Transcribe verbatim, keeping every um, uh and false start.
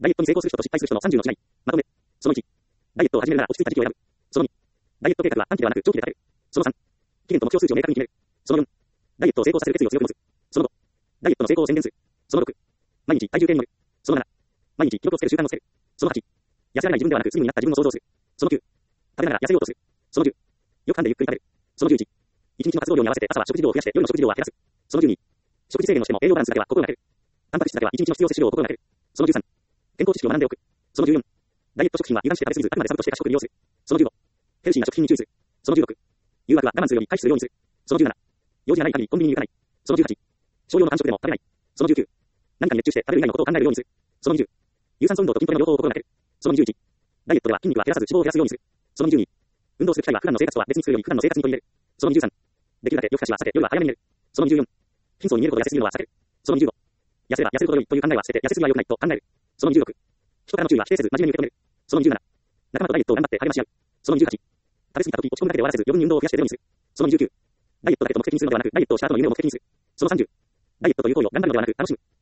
ダイエットに成功する人と失敗する人のさんじゅうの違い。まとめ。そのいち。ダイエットを始めるなら落ち着いた時期を選ぶ。そのに。ダイエット計画は短期ではなく長期で立てる。そのさん。期限と目標数値を明確に決める。そのよん。ダイエットを成功させる決意を強く持つ。そのご。ダイエットの成功を宣伝する。そのろく。毎日体重計に乗る。そのなな。毎日記録をつける習慣をつける。そのはち。痩せられない自分ではなくスリムになった自分を想像する。そのきゅう。食べながら痩せようとする。そのじゅう。よく噛んでゆっくり食べる。そのじゅういち。一日の活動量に合わせて朝は食事量を増やして夜の食事量は減らす。そのじゅうに。食事制限をしても栄養バランスだけは心がける。タンパク質だけは一日の必要摂取量を心がける。そのじゅうさん。健康知識を学んでおく。そのじゅうよん。ダイエット食品は油断して食べ過ぎずあくまでサブとして過食に利用する。そのじゅうご。ヘルシーな食品に注意する。そのじゅうろく。誘惑は我慢するより回避するようにする。そのじゅうなな。用事がない限りコンビニに行かない。そのじゅうはち。少量の間食でも食べない。そのじゅうきゅう。何かに熱中して食べる以外のことを考えるようにする。そのにじゅう。有酸素運動と筋トレの両方を心がける。そのにじゅういち。ダイエットでは筋肉は減らさず脂肪を減らすようにする。そのにじゅうに。運動する機会は普段の生活とは別にするより普段の生活に取り入れる。そのにじゅうさん。できるだけ夜更かしは避け夜は早めに寝る。そのにじゅうよん。貧相に見えるほど痩せすぎるのは避ける。そのにじゅうご。痩せれば痩せるほど良いという考えは捨てて痩せすぎは良くないと考える。そのにじゅうろく。人からの注意は否定せず真面目に受け止める。そのにじゅうなな。仲間とダイエットを頑張って励まし合う。そのにじゅうはち。食べ過ぎた時落ち込むだけで終わらせず余分に運動を増やしてゼロにする。そのにじゅうきゅう。ダイエットだけと目的にするのではなくダイエットをした後の夢を目的にする。そのさんじゅう。ダイエットという行為を頑張るのではなく楽しむ。